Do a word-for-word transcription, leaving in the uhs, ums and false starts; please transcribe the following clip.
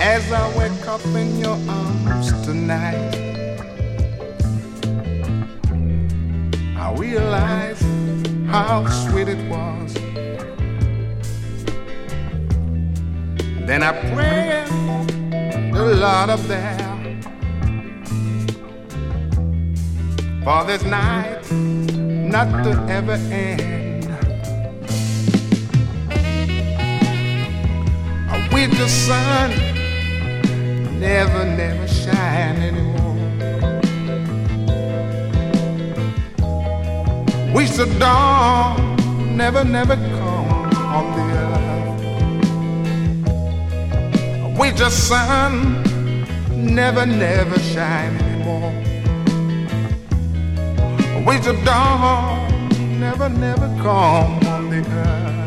As I wake up in your arms tonight, I realize how sweet it was. Then I pray the Lord up there for this night not to ever end. I wish the sun never, never shine anymore. Wish the dawn never, never come on the earth. I wish the sun never, never shine anymore. I wish the dawn never, never come on the earth.